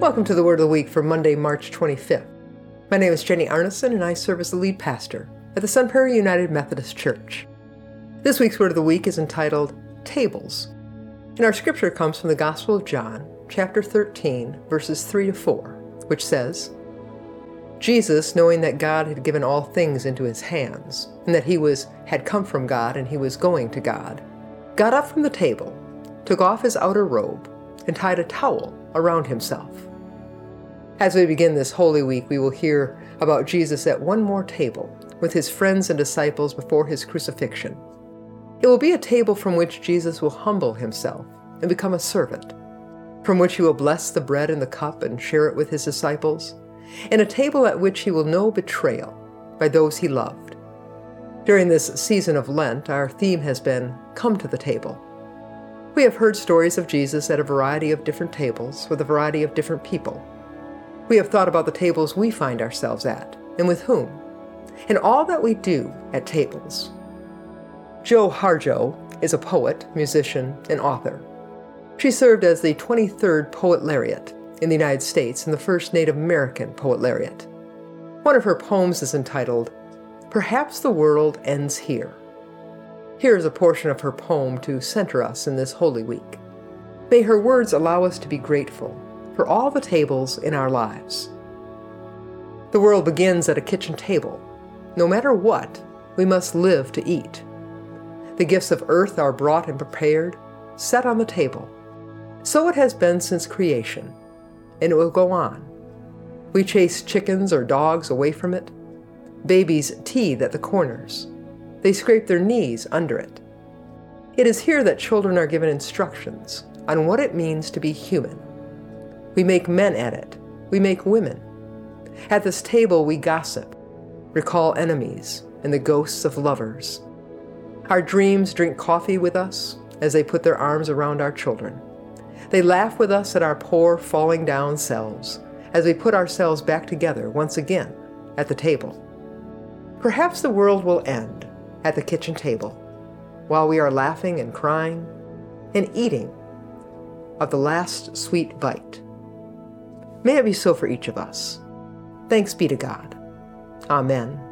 Welcome to the Word of the Week for Monday, March 25th. My name is Jenny Arneson, and I serve as the lead pastor at the Sun Prairie United Methodist Church. This week's Word of the Week is entitled Tables, and our scripture comes from the Gospel of John, chapter 13, verses 3 to 4, which says, Jesus, knowing that God had given all things into his hands, and that he had come from God and he was going to God, got up from the table, took off his outer robe, and tied a towel around himself. As we begin this Holy Week, we will hear about Jesus at one more table with his friends and disciples before his crucifixion. It will be a table from which Jesus will humble himself and become a servant, from which he will bless the bread and the cup and share it with his disciples, and a table at which he will know betrayal by those he loved. During this season of Lent, our theme has been, Come to the Table. We have heard stories of Jesus at a variety of different tables with a variety of different people. We have thought about the tables we find ourselves at, and with whom, and all that we do at tables. Jo Harjo is a poet, musician, and author. She served as the 23rd Poet Laureate in the United States and the first Native American Poet Laureate. One of her poems is entitled, Perhaps the World Ends Here. Here is a portion of her poem to center us in this Holy Week. May her words allow us to be grateful for all the tables in our lives. The world begins at a kitchen table. No matter what, we must live to eat. The gifts of earth are brought and prepared, set on the table. So it has been since creation, and it will go on. We chase chickens or dogs away from it. Babies teethe at the corners. They scrape their knees under it. It is here that children are given instructions on what it means to be human. We make men at it. We make women. At this table we gossip, recall enemies and the ghosts of lovers. Our dreams drink coffee with us as they put their arms around our children. They laugh with us at our poor, falling down selves as we put ourselves back together once again at the table. Perhaps the world will end at the kitchen table while we are laughing and crying and eating of the last sweet bite. May it be so for each of us. Thanks be to God. Amen.